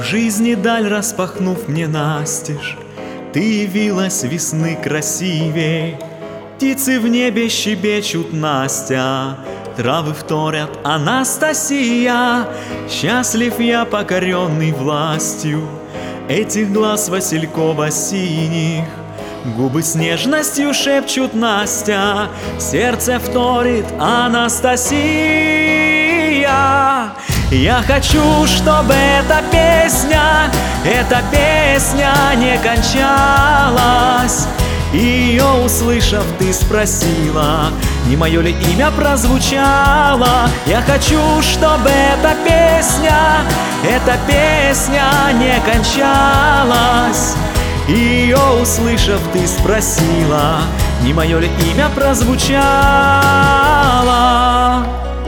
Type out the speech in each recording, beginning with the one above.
В жизни даль распахнув мне настежь, ты явилась весны красивей. Птицы в небе щебечут, Настя, травы вторят, Анастасия. Счастлив я, покоренный властью этих глаз василькова-синих. Губы с нежностью шепчут, Настя, сердце вторит, Анастасия. Я хочу, чтобы эта песня не кончалась. И ее услышав, ты спросила, не мое ли имя прозвучало. Я хочу, чтобы эта песня не кончалась. И ее услышав, ты спросила, не мое ли имя прозвучало.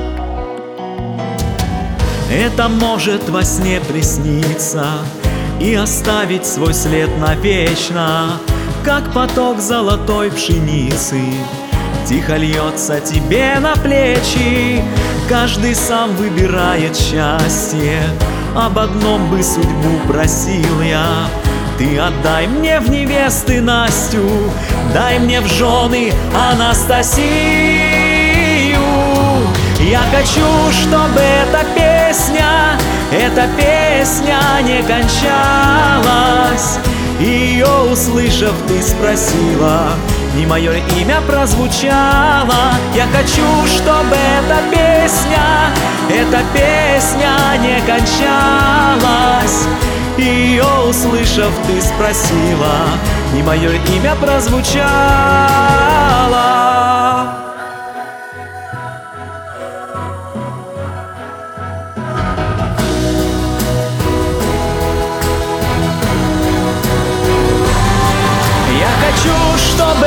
Это может во сне присниться и оставить свой след навечно, как поток золотой пшеницы тихо льется тебе на плечи. Каждый сам выбирает счастье, об одном бы судьбу просил я. Ты отдай мне в невесты Настю, дай мне в жены Анастасию. Я хочу, чтобы эта песня не кончалась. И ее услышав, ты спросила, не мое имя прозвучало. Я хочу, чтобы эта песня не кончалась. И ее услышав, ты спросила, не мое имя прозвучало. Чтобы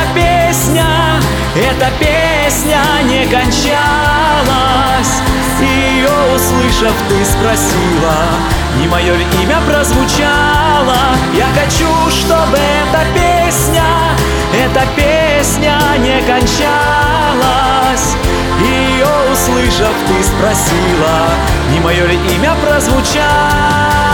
эта песня не кончалась. И ее услышав, ты спросила, не мое ли имя прозвучало. Я хочу, чтобы эта песня не кончалась. И ее услышав, ты спросила, не мое ли имя прозвучало.